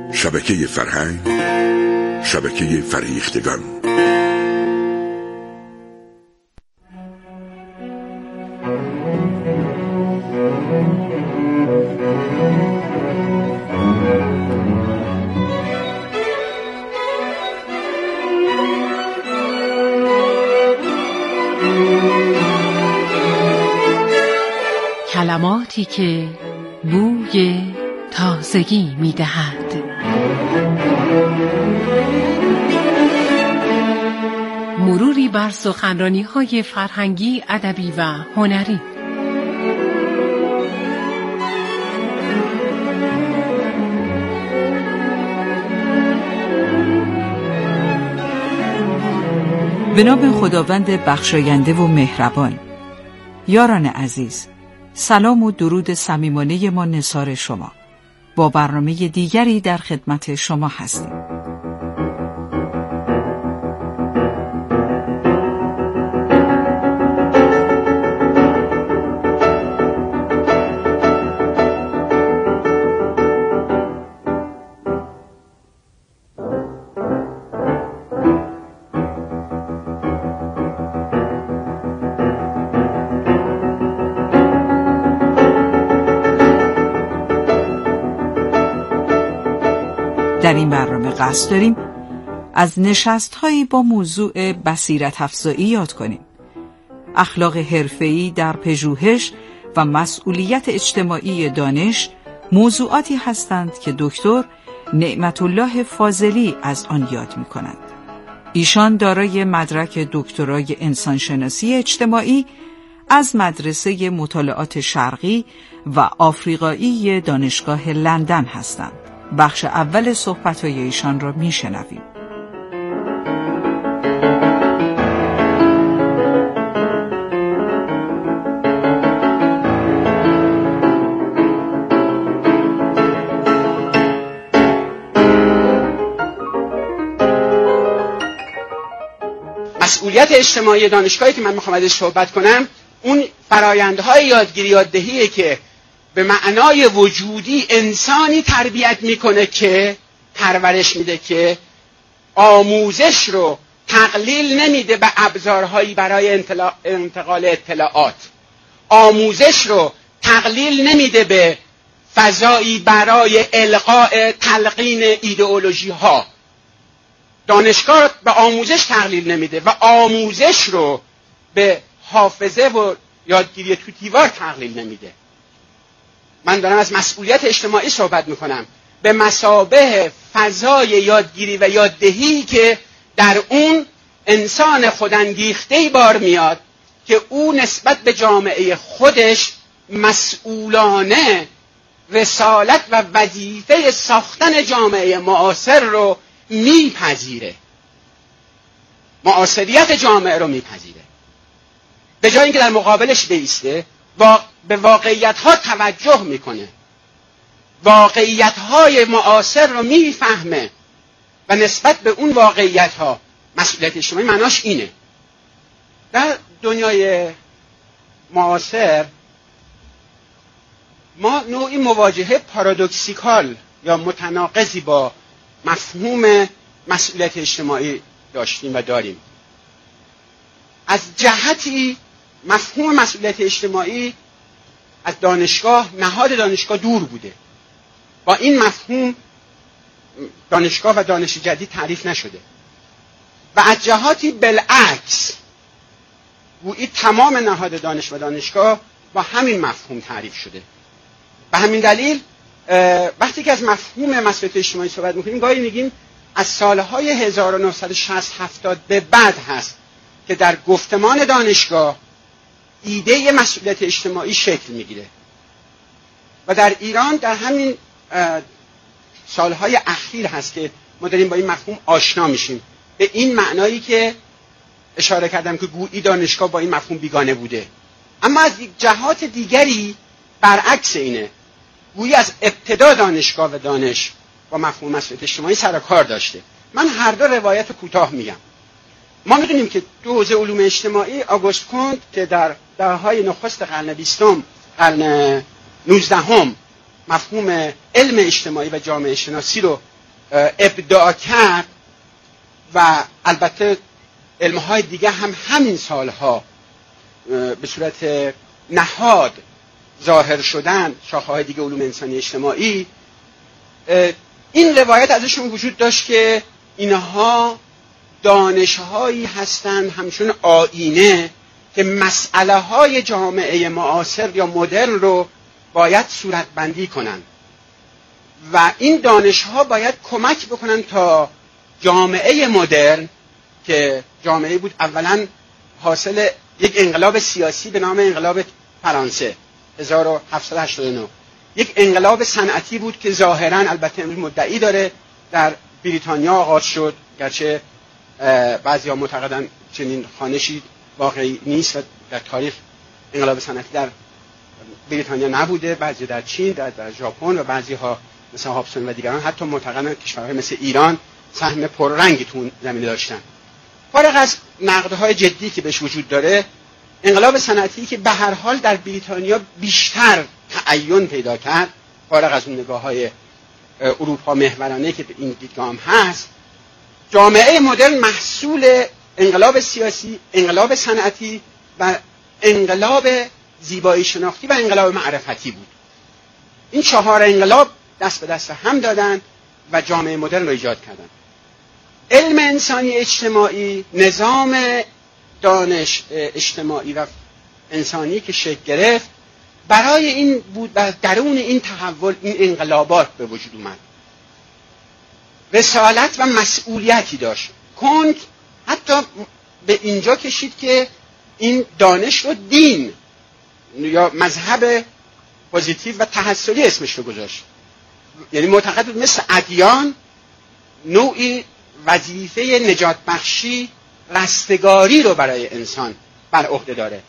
شبکه فرهنگ، شبکه فریختگان. کلماتی که بوی تازگی می‌دهد. مروری بر سخنرانی‌های فرهنگی، ادبی و هنری. به نام خداوند بخشاینده و مهربان. یاران عزیز، سلام و درود صمیمانه ما نثار شما. با برنامه دیگری در خدمت شما هستیم. در این برنامه قصد داریم از نشست‌هایی با موضوع بصیرت افزایی یاد کنیم. اخلاق حرفه‌ای در پژوهش و مسئولیت اجتماعی دانش موضوعاتی هستند که دکتر نعمت الله فاضلی از آن یاد می‌کنند. ایشان دارای مدرک دکترای انسانشناسی اجتماعی از مدرسه مطالعات شرقی و آفریقایی دانشگاه لندن هستند. بخش اول صحبت‌های ایشان را می‌شنویم. مسئولیت اجتماعی دانشگاهی که من می‌خوام ازش صحبت کنم، اون فرآیندهای یادگیری یاددهیه که به معنای وجودی انسانی تربیت میکنه که پرورش میده که آموزش رو تقلیل نمیده به ابزارهایی برای انتقال اطلاعات، آموزش رو تقلیل نمیده به فضایی برای القاء تلقین ایدئولوژی ها. دانشگاه به آموزش تقلیل نمیده و آموزش رو به حافظه و یادگیری تو دیوار تقلیل نمیده. من دارم از مسئولیت اجتماعی صحبت میکنم به مثابه فضای یادگیری و یاددهی که در اون انسان خودانگیخته‌ای بار میاد که او نسبت به جامعه خودش مسئولانه رسالت و وظیفه ساختن جامعه معاصر رو میپذیره، معاصریت جامعه رو میپذیره، به جای اینکه در مقابلش بایسته به واقعیت‌ها توجه میکنه، واقعیت‌های معاصر رو میفهمه و نسبت به اون واقعیت‌ها مسئولیت اجتماعی معناش اینه. در دنیای معاصر ما نوعی مواجهه پارادوکسیکال یا متناقضی با مفهوم مسئولیت اجتماعی داشتیم و داریم. از جهتی مفهوم مسئولیت اجتماعی از دانشگاه، نهاد دانشگاه دور بوده. با این مفهوم دانشگاه و دانش جدید تعریف نشده و از جهاتی بالعکس گویی تمام نهاد دانش و دانشگاه با همین مفهوم تعریف شده. به همین دلیل وقتی که از مفهوم مسئولیت اجتماعی صحبت می‌کنیم گاهی میگیم از سالهای 1960-70 به بعد هست که در گفتمان دانشگاه ایده مسئولیت اجتماعی شکل میگیره و در ایران در همین سالهای اخیر هست که ما داریم با این مفهوم آشنا میشیم، به این معنایی که اشاره کردم که گویی دانشگاه با این مفهوم بیگانه بوده. اما از جهات دیگری برعکس اینه، گویی از ابتدا دانشگاه و دانش با مفهوم مسئولیت اجتماعی سر و کار داشته. من هر دو روایت کوتاه میگم. ما میدونیم که تو حوزه علوم اجتماعی آگوست کونت که در دهه‌های نخست قرن 20 قرن 19 مفهوم علم اجتماعی و جامعه شناسی رو ابداع کرد و البته علمهای دیگه هم همین سالها به صورت نهاد ظاهر شدن، شاخه‌های دیگه علوم انسانی اجتماعی، این روایت ازشون وجود داشت که اینها دانش‌هایی هستند همچون آینه که مسئله‌های جامعه معاصر یا مدرن رو باید صورتبندی کنند و این دانش‌ها باید کمک بکنن تا جامعه مدرن که جامعه بود اولا حاصل یک انقلاب سیاسی به نام انقلاب فرانسه 1789، یک انقلاب صنعتی بود که ظاهراً البته امروز مدعی داره در بریتانیا آغاز شد، گرچه بعضی‌ها معتقدن چنین خوانشی واقعی نیست و در تاریخ انقلاب صنعتی در بریتانیا نبوده، بعضی در چین، در ژاپن و بعضی‌ها مثل هابسون و دیگران حتی معتقدن کشورهای مثل ایران سهم پررنگی تو اون زمینه داشتن. فارغ از نقدهای جدی که بهش وجود داره، انقلاب صنعتی که به هر حال در بریتانیا بیشتر تعین پیدا کرد، فارغ از اون نگاه‌های اروپا محورانه که به این دیدگاه هم هست، جامعه مدرن محصول انقلاب سیاسی، انقلاب صنعتی و انقلاب زیبایی شناختی و انقلاب معرفتی بود. این 4 انقلاب دست به دست هم دادن و جامعه مدرن رو ایجاد کردن. علم انسانی اجتماعی، نظام دانش اجتماعی و انسانی که شکل گرفت برای این بود و درون این تحول این انقلابات به وجود اومد. رسالت و مسئولیتی داشت. کنت حتی به اینجا کشید که این دانش رو دین یا مذهب پوزیتیو و تحصلی اسمش رو گذاشت. یعنی معتقد بود مثل ادیان نوعی وظیفه نجات بخشی، رستگاری رو برای انسان بر عهده داره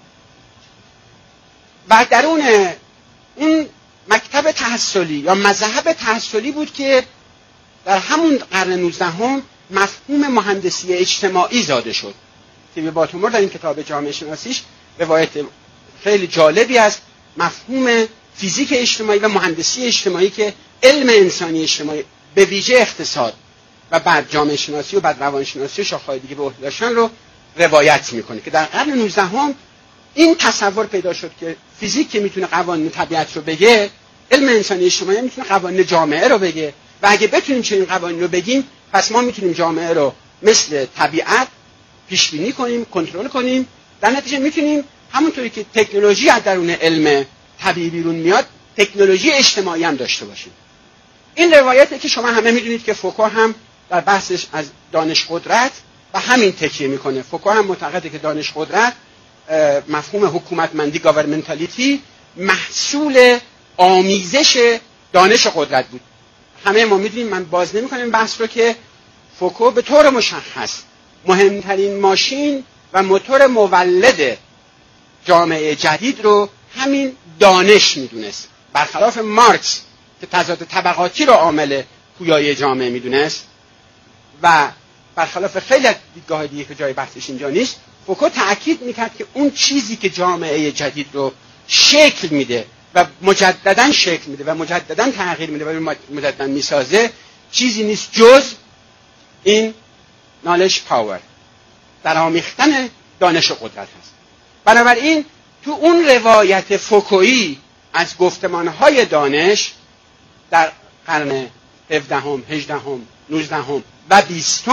و درون اون مکتب تحصلی یا مذهب تحصلی بود که در همون قرن 19 مفهوم مهندسی اجتماعی زاده شد. تیمی باتومور در این کتاب جامعه شناسیش روایت خیلی جالبی از مفهوم فیزیک اجتماعی و مهندسی اجتماعی که علم انسانی اجتماعی به ویژه اقتصاد و بعد جامعه شناسی و بعد روانشناسی و شاخه‌های دیگه به عهده داشتن رو روایت میکنه که در قرن 19 این تصور پیدا شد که فیزیک که میتونه قوانین طبیعت رو بگه، علم انسانی اجتماعی میتونه قوانین جامعه رو بگه و اگه بتونیم چنین قوانین رو بگیم پس ما میتونیم جامعه رو مثل طبیعت پیش بینی کنیم، کنترل کنیم، در نتیجه میتونیم همونطوری که تکنولوژی از درون علم طبیعی بیرون میاد تکنولوژی اجتماعی هم داشته باشیم. این روایتی که شما همه میدونید که فوکو هم در بحثش از دانش قدرت و همین تکیه میکنه. فوکو هم معتقده که دانش قدرت، مفهوم حکومتمندی گاورمنتالیتی، محصول آمیزش دانش قدرت بود. همه ما میدونیم، من باز نمیکنم بحث رو، که فوکو به طور مشخص مهمترین ماشین و موتور مولد جامعه جدید رو همین دانش میدونست، برخلاف مارکس که تضاد طبقاتی رو عامل پویایی جامعه میدونست و برخلاف خیلی از دیدگاه دیگه که جای بحثش اینجا نیست. فوکو تأکید میکرد که اون چیزی که جامعه جدید رو شکل میده و مجدداً شکل میده و مجدداً تغییر میده و مجدداً میسازه چیزی نیست جز این نالج پاور، در آمیختن دانش و قدرت هست. بنابراین تو اون روایت فوکویی از گفتمانهای دانش در قرن 17 هم، 18 هم، 19 هم و 20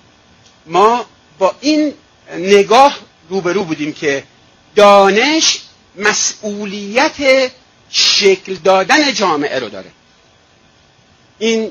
ما با این نگاه روبرو بودیم که دانش مسئولیت شکل دادن جامعه رو داره. این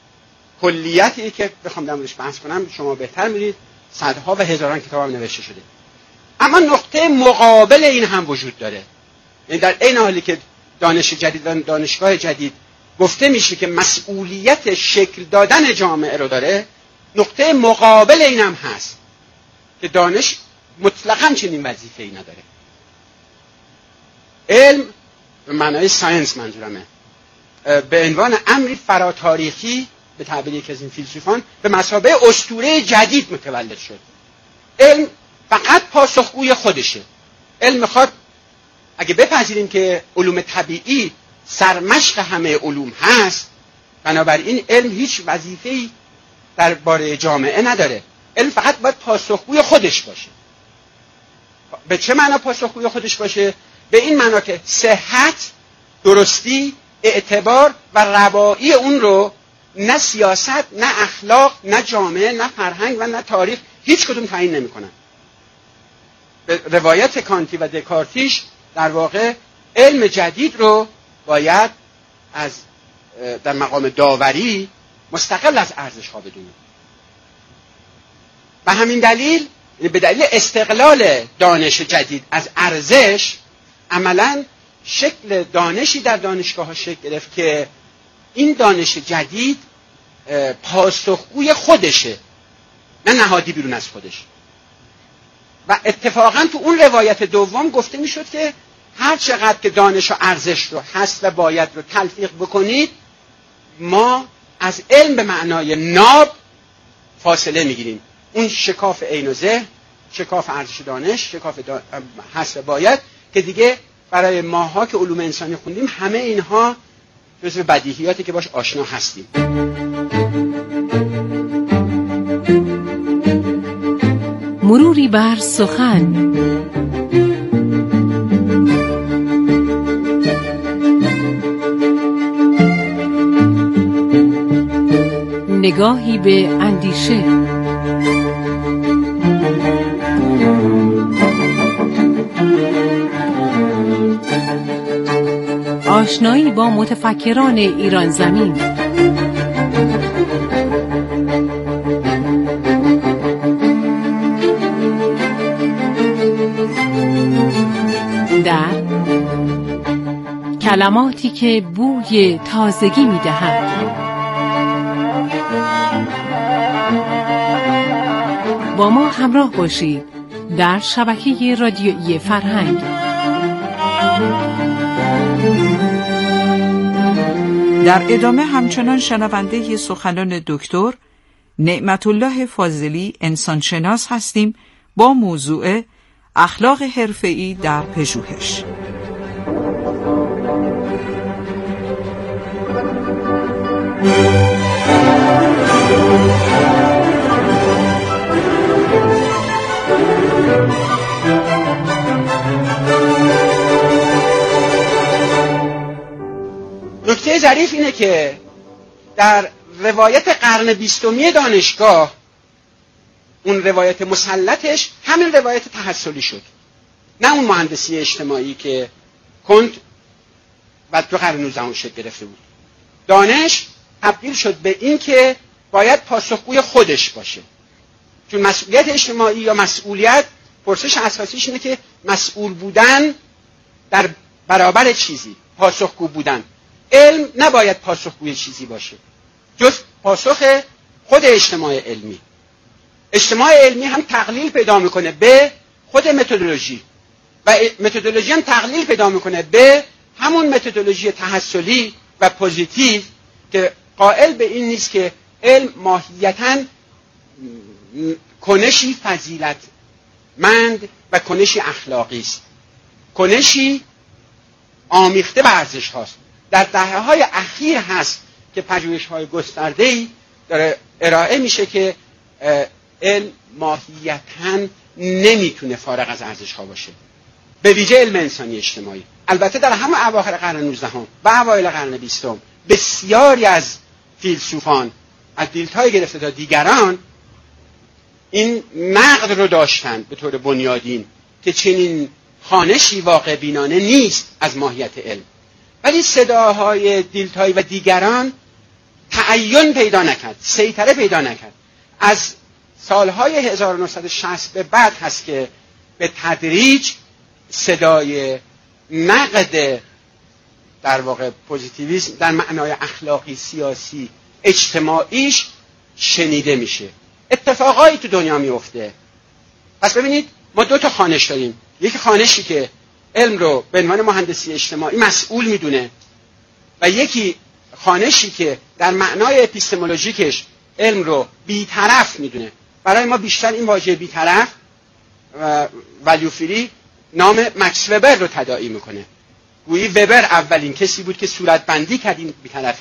کلیتی که بخوام در موردش بحث کنم شما بهتر می‌دونید، صدها و هزاران کتاب هم نوشته شده. اما نقطه مقابل این هم وجود داره. یعنی در این حالی که دانش جدید و دانشگاه جدید گفته میشه که مسئولیت شکل دادن جامعه رو داره، نقطه مقابل این هم هست که دانش مطلقاً چنین وظیفه‌ای نداره. علم به معنای ساینس منظورمه، به عنوان امری فراتاریخی به تعبیر یکی از این فیلسوفان به مثابه اسطوره جدید متولد شد. علم فقط پاسخگوی خودشه. علم میخواد، اگه بپذیریم که علوم طبیعی سرمشق همه علوم هست، بنابراین علم هیچ وظیفه‌ای درباره جامعه نداره. علم فقط باید پاسخگوی خودش باشه. به چه معنا پاسخگوی خودش باشه؟ به این معنا که صحت، درستی، اعتبار و روایی اون رو نه سیاست، نه اخلاق، نه جامعه، نه فرهنگ و نه تاریخ هیچ کدوم تعیین نمی‌کنن. به روایت کانتی و دکارتیش در واقع علم جدید رو باید در مقام داوری مستقل از ارزش‌ها بدونیم. و همین دلیل، به دلیل استقلال دانش جدید از ارزش، عملاً شکل دانشی در دانشگاه‌ها شکل گرفت که این دانش جدید پاسخگوی خودشه، نه نهادی بیرون از خودش. و اتفاقاً تو اون روایت دوم گفته میشد که هر چقدر که دانش و ارزش رو هست و باید رو تلفیق بکنید، ما از علم به معنای ناب فاصله میگیریم. اون شکاف عین و ذهن، شکاف ارزش دانش، شکاف هست و باید، که دیگه برای ماها که علوم انسانی خوندیم همه اینها جزو بدیهیاتی که باش آشنا هستیم. مروری بر سخن. نگاهی به اندیشه. آشنایی با متفکران ایران زمین. در کلماتی که بوی تازگی می‌دهند. با ما همراه باشید در شبکه رادیویی فرهنگ. در ادامه همچنان شنونده سخنان دکتر نعمت الله فاضلی انسانشناس هستیم با موضوع اخلاق حرفه‌ای در پژوهش. نکته ظریف اینه که در روایت قرن 20 دانشگاه، اون روایت مسلطش همین روایت تحصلی شد، نه اون مهندسی اجتماعی که کنت و تو قرن 19 شکل گرفته بود. دانش تبدیل شد به این که باید پاسخگوی خودش باشه، چون مسئولیت اجتماعی یا مسئولیت، پرسش اساسیش اینه که مسئول بودن در برابر چیزی، پاسخگو بودن. علم نباید پاسخگوی چیزی باشه جز پاسخ خود اجتماع علمی. اجتماع علمی هم تقلیل پیدا میکنه به خود متدولوژی و متدولوژی هم تقلیل پیدا میکنه به همون متدولوژی تحصلی و پوزیتیو که قائل به این نیست که علم ماهیتاً کنشی فضیلتمند و کنشی اخلاقی است، کنشی آمیخته به ارزش هاست. در دهه‌های اخیر هست که پژوهش‌های گسترده‌ای داره ارائه میشه که علم ماهیتاً نمیتونه فارغ از ارزش‌ها باشه، به ویژه علم انسانی اجتماعی. البته در همه اواخر قرن 19 و اوایل قرن 20 بسیاری از فیلسوفان از دیلتای گرفته تا دیگران این نقد رو داشتن به طور بنیادین که چنین خوانشی واقع بینانه نیست از ماهیت علم، ولی صداهای دیلتای و دیگران تعین پیدا نکرد، سیطره پیدا نکرد. از سالهای 1960 به بعد هست که به تدریج صدای نقد در واقع پوزیتیویسم در معنای اخلاقی، سیاسی، اجتماعیش شنیده میشه. اتفاقایی تو دنیا میفته. پس ببینید ما دو تا خوانش داریم، یکی خوانشی که علم رو به عنوان مهندسی اجتماعی مسئول میدونه و یکی خوانشی که در معنای اپیستمولوژیکش علم رو بی‌طرف میدونه. برای ما بیشتر این واژه بی‌طرف ولیو فری نام مکس وبر رو تداعی میکنه. گویی وبر اولین کسی بود که صورتبندی کرد این بی‌طرفی رو.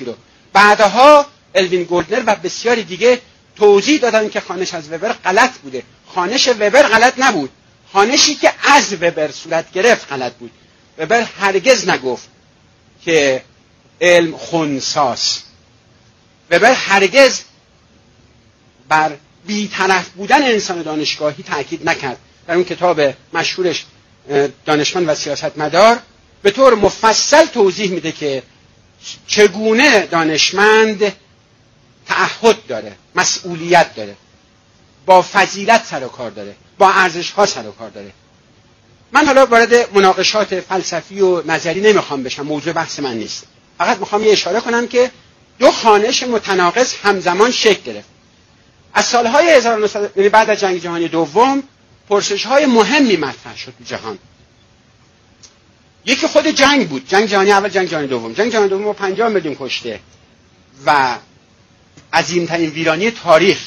بعدها الوین گلدنر و بسیاری دیگه توضیح دادن که خوانش از وبر غلط بوده. خوانش وبر غلط نبود، خوانشی که از وبر صورت گرفت غلط بود. وبر هرگز نگفت که علم خنثیست. وبر هرگز بر بی‌طرف بودن انسان دانشگاهی تأکید نکرد. در اون کتاب مشهورش دانشمند و سیاستمدار به طور مفصل توضیح میده که چگونه دانشمند تعهد داره، مسئولیت داره، با فضیلت سر و کار داره، با ارزش‌ها سر و کار داره. من حالا وارد مناقشات فلسفی و نظری نمیخوام بشم، موضوع بحث من نیست. فقط میخوام یه اشاره کنم که دو خوانش متناقض همزمان شکل گرفت. از سالهای 1900 یعنی بعد از جنگ جهانی دوم پرسش‌های مهمی مطرح شد تو جهان. یکی خود جنگ بود، جنگ جهانی اول، جنگ جهانی دوم. جنگ جهانی دوم 50 میلیون کشته و عظیم‌ترین ویرانی تاریخ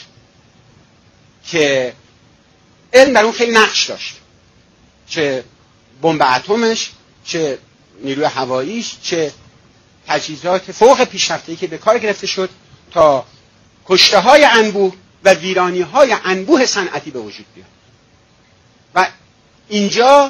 که علم در اون خیلی نقش داشت، چه بمب اتمش، چه نیروی هواییش، چه تجهیزات فوق پیشرفته‌ای که به کار گرفته شد تا کشته‌های انبوه و ویرانی‌های انبوه صنعتی به وجود بیاد. و اینجا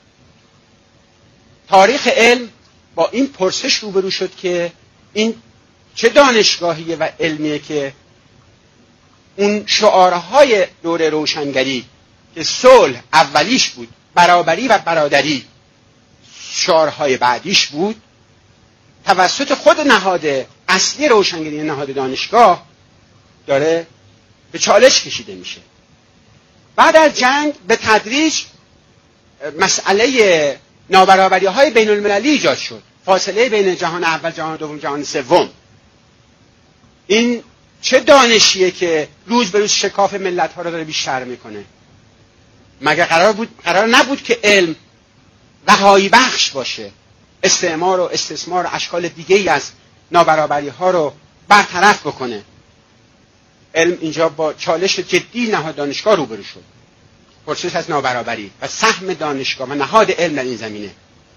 تاریخ علم با این پرسش روبرو شد که این چه دانشگاهیه و علمیه که اون شعارهای دوره روشنگری که صلح اولیش بود، برابری و برادری شعارهای بعدیش بود، توسط خود نهاد اصلی روشنگری، نهاد دانشگاه، داره به چالش کشیده میشه. بعد از جنگ به تدریج مسئله نابرابری‌های بین المللی ایجاد شد، فاصله بین جهان اول، جهان دوم، جهان سوم. این چه دانشیه که روز به روز شکاف ملت‌ها رو داره بیشتر میکنه؟ مگه قرار نبود که علم رهایی بخش باشه، استعمار و استثمار و اشکال دیگه‌ای از نابرابری‌ها رو برطرف بکنه؟ علم اینجا با چالش جدی نهاد دانشگاه روبرو شد. پرسش از نابرابری و سهم دانشگاه و نهاد علم در این زمینه.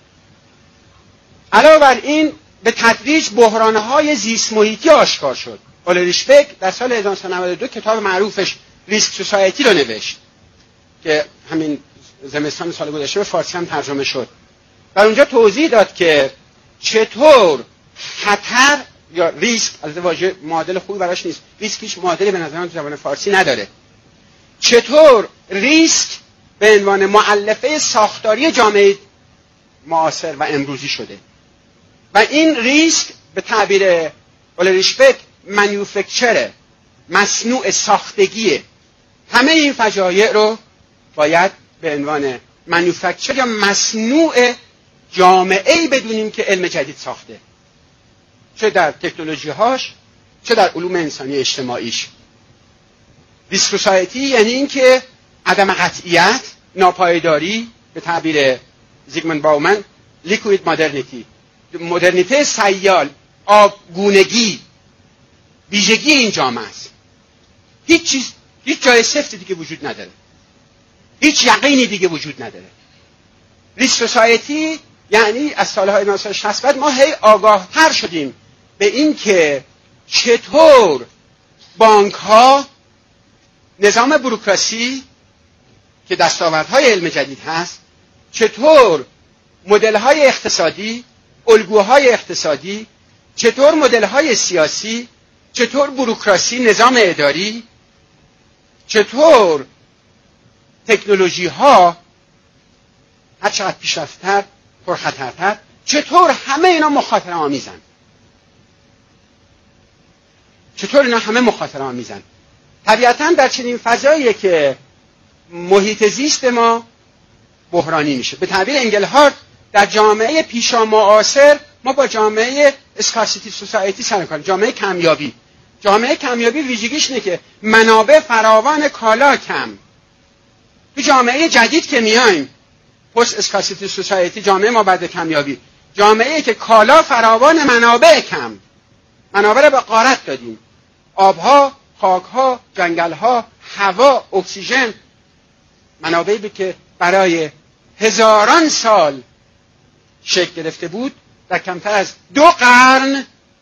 علاوه بر این به تدریج بحران‌های زیست محیطی آشکار شد. اولریش بک در سال 1992 کتاب معروفش ریسک سوسایتی رو نوشت که همین زمستان سال گذشته به فارسی هم ترجمه شد. و اونجا توضیح داد که چطور خطر یا ریسک، البته واژه معادل خوبی براش نیست، ریسک هیچ معادلی به نظر من تو زبان فارسی نداره، چطور ریسک به عنوان مؤلفه ساختاری جامعه معاصر و امروزی شده. و این ریسک به تعبیر اولریش بک مانیفکچره، مصنوع ساختگیه. همه این فجایع رو باید به عنوان مانیفکچر یا مصنوع جامعه‌ای بدونیم که علم جدید ساخته، چه در تکنولوژی‌هاش، چه در علوم انسانی اجتماعیش. ریسک سوسایتی یعنی این که عدم قطعیت، ناپایداری، به تعبیر زیگموند باومن لیکوید مدرنیتی، مدرنیته سیال، آبگونگی، ویژگی این جامعه است. هیچ جای سفتی دیگه وجود نداره، هیچ یقینی دیگه وجود نداره. ریسک سوسایتی یعنی از سالهای 1960 بعد ما هی آگاه تر شدیم به این که چطور بانک ها، نظام بوروکراسی که دستاوردهای علم جدید هست، چطور مدل های اقتصادی، الگوهای اقتصادی، چطور مدل های سیاسی، چطور بوروکراسی، نظام اداری، چطور تکنولوژی ها هر چقدر پیشرفت‌تر، پرخطرتر، چطور همه اینا مخاطره آمیزن. چطور اینا همه مخاطره آمیزن. طبیعتاً در چنین فضاییه که محیط زیست ما بحرانی میشه. به تعبیر انگلهارت در جامعه پیشا معاصر ما با جامعه اسکارسیتی سوسایتی سر کار، جامعه کمیابی. جامعه کمیابی ویژگیش اینه که منابع فراوان، کالا کم. تو جامعه جدید که میایم، پست اسکارسیتی سوسایتی، جامعه ما بعد کمیابی، جامعه که کالا فراوان، منابع کم. منابع رو به غارت دادیم. آبها، خاکها، جنگلها، هوا، اکسیژن، منابعی که برای هزاران سال شکل گرفته بود در کمتر از 2 قرن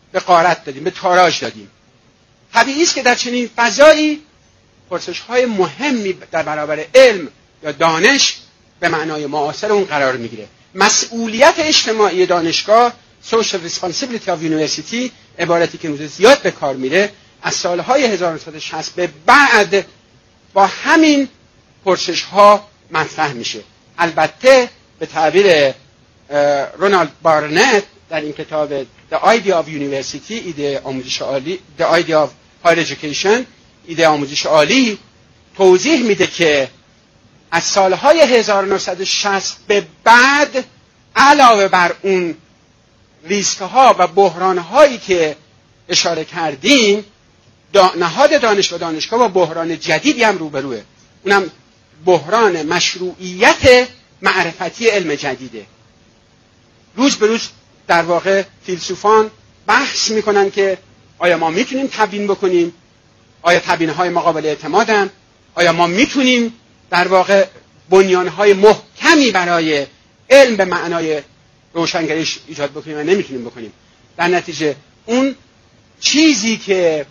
به غارت دادیم، به تاراج دادیم. طبیعی است که در چنین فضایی پرسش‌های مهمی در برابر علم یا دانش به معنای معاصر اون قرار میگیره. مسئولیت اجتماعی دانشگاه، social responsibility of university، عبارتی که امروز زیاد به کار میره، از سالهای 1960 به بعد با همین پرسش‌ها مطرح میشه. البته به تعبیر رونالد بارنت در این کتاب The Idea of University، ایده آموزش عالی، The Idea of Higher Education، ایده آموزش عالی، توضیح میده که از سالهای 1960 به بعد علاوه بر اون ریسک‌ها و بحران‌هایی که اشاره کردیم، نهاد دانش و دانشگاه با بحران جدیدی هم روبروه. اونم بحران مشروعیت معرفتی علم جدیده. روز به روز در واقع فیلسوفان بحث میکنن که آیا ما میتونیم تبیین بکنیم؟ آیا تبیین‌های مقابل اعتمادن؟ آیا ما میتونیم در واقع بنیان‌های محکمی برای علم به معنای روشنگریش ایجاد بکنیم و نمیتونیم بکنیم؟ در نتیجه اون چیزی که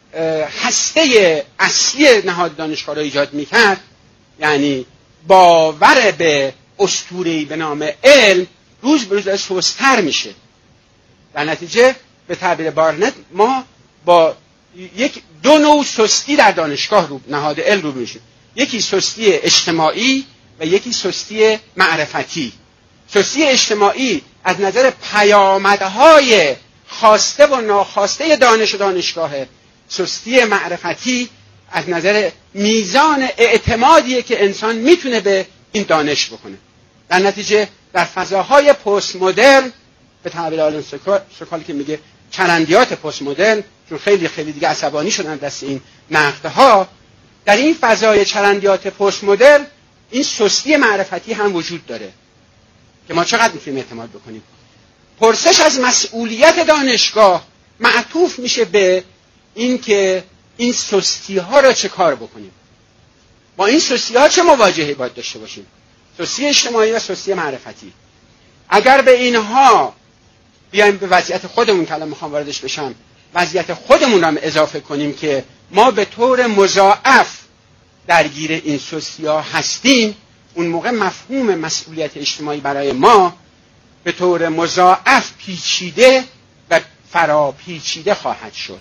هسته اصلی نهاد دانشگاه را ایجاد میکرد، یعنی باور به اسطوره‌ای به نام علم، روز به روز سست‌تر میشه. در نتیجه به تعبیر بارنت ما با دو نوع سستی در دانشگاه رو نهاد علم رو میشیم. یکی سستی اجتماعی و یکی سستی معرفتی. سستی اجتماعی از نظر پیامدهای خواسته و ناخواسته دانش و دانشگاهه. سستی معرفتی از نظر میزان اعتمادیه که انسان میتونه به این دانش بکنه. در نتیجه در فضاهای پست مدرن، به تعبیر آلن سوکال که میگه چرندیات پست مدرن، چون خیلی دیگه عصبانی شدن دست این نقدها، در این فضای چرندیات پست مدرن این سستی معرفتی هم وجود داره که ما چقدر میتونیم اعتماد بکنیم. پرسش از مسئولیت دانشگاه معطوف میشه به این که این سستی ها را چه کار بکنیم، با این سستی ها چه مواجهی باید داشته باشیم، سستی اجتماعی و سستی معرفتی. اگر به اینها بیایم به وضعیت خودمون که الان میخوام واردش بشم، وضعیت خودمون رو هم اضافه کنیم که ما به طور مضاعف درگیر این سستی ها هستیم، اون موقع مفهوم مسئولیت اجتماعی برای ما به طور مضاعف پیچیده و فراپیچیده خواهد شد.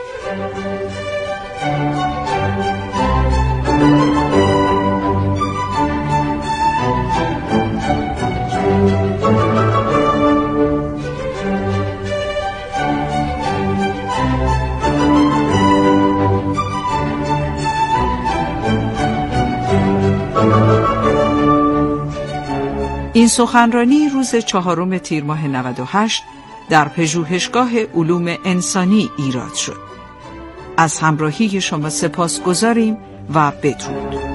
این سخنرانی روز 4 تیر ماه 98 در پژوهشگاه علوم انسانی ایراد شد. از همراهی شما سپاسگزاریم و بدرود.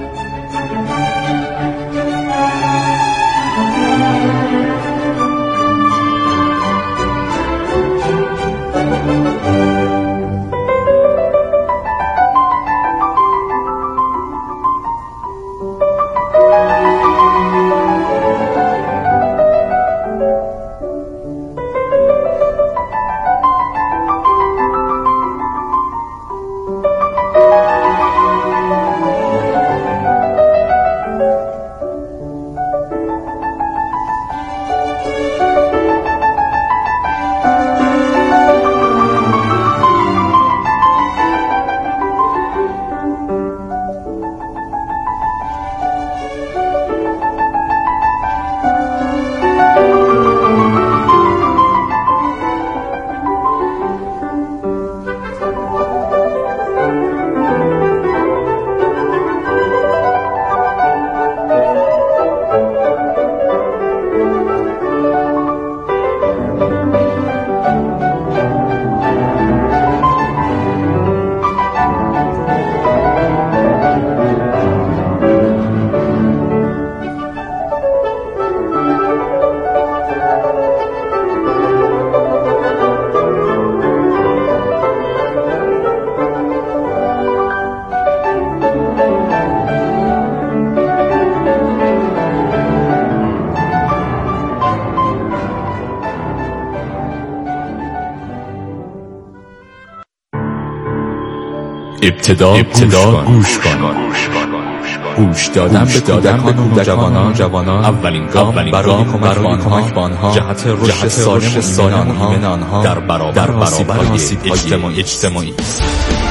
ابتدا گوش کن. گوش دادن به کودکان و جوانان اولین گام برای کمک به آنها جهت رشد سالم آنها در برابر آسیب‌های اجتماعی است.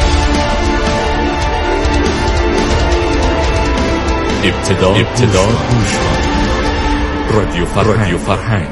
ابتدا گوش کن. رادیو فرهنگ.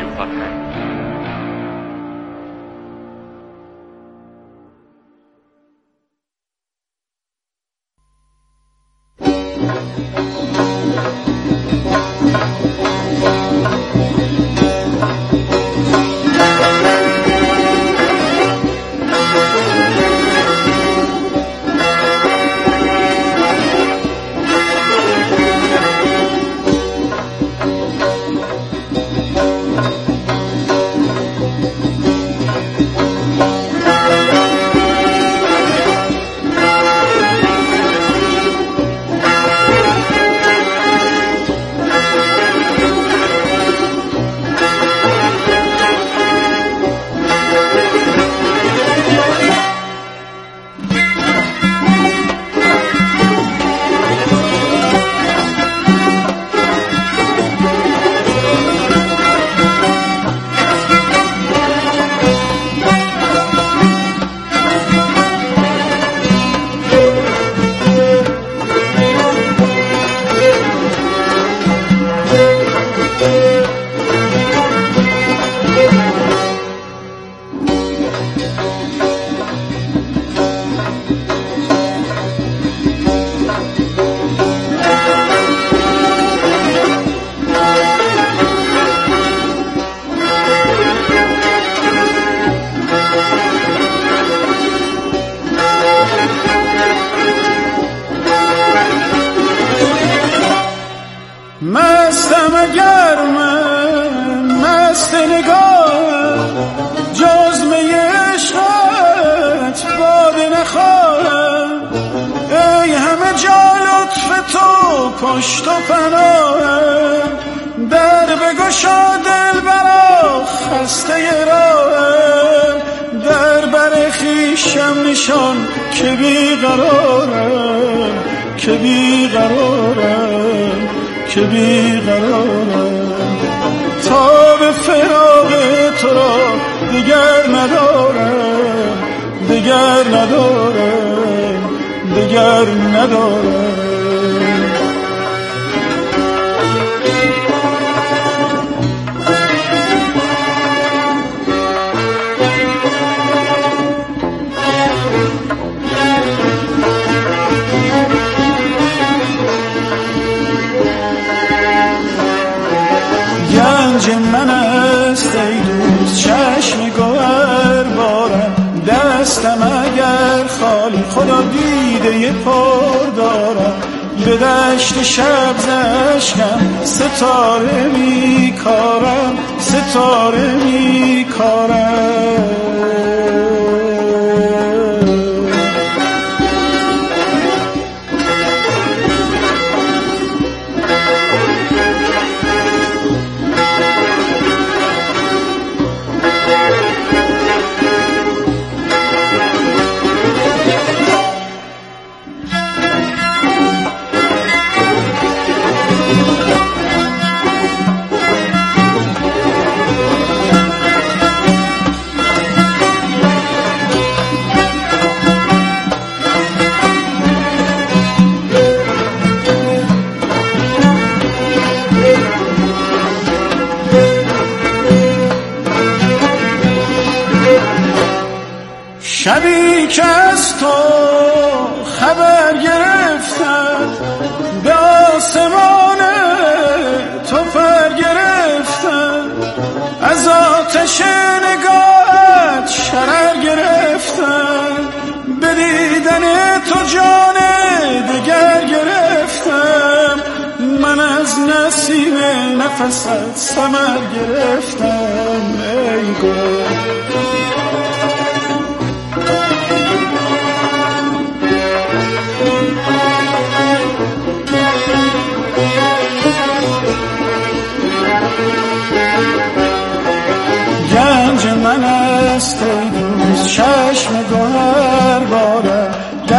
مست نگاه جزمه عشقت باده نخواهم، ای همه جا لطف تو پشت و پناهم، در بگشا دل برا خسته راهم، در بر خویشم نشان که بیقرارم، که بیقرارم، که بیقرارم، تا به فراق تو را دیگر ندارم، دیگر ندارم، دیگر ندارم. گنج من است ای دوست چشم گوهر بارم، دستم اگر خالی خدا دیده پر دارم، به دشت شب زشکم ستاره میکارم، ستاره میکارم. شبی که از تو خبر گرفتم، به آسمان تو پر گرفتم، از آتش نگاهت شرر گرفتم، به دیدن تو جان دگر گرفتم، من از نسیم نفست ثمر گرفتم. ای گل